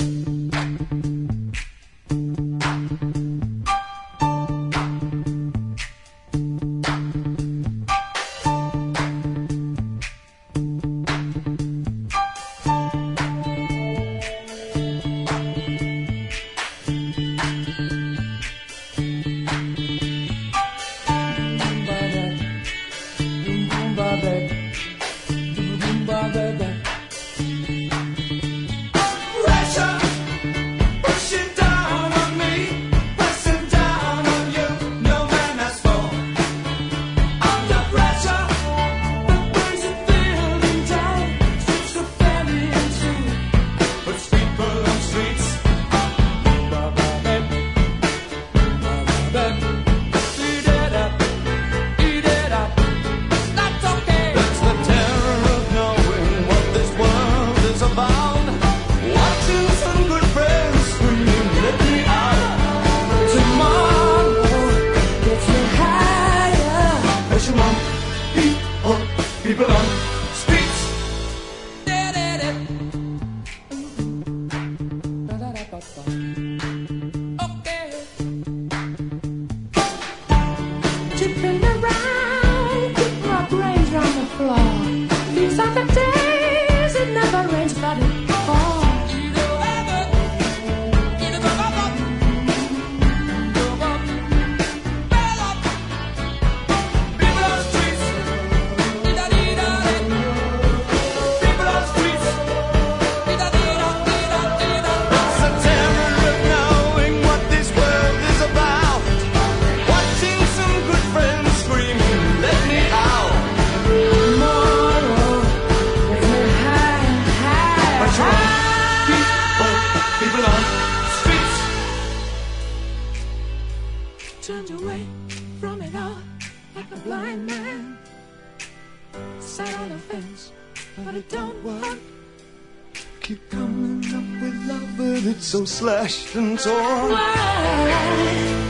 People on streets. Okay. Tipping around, keep my brains round the floor. These are the days it never rains, but it falls. Turned away from it all like a blind man. Sat on the fence, but it don't work. Keep coming up with love, but it's so slashed and torn. Why?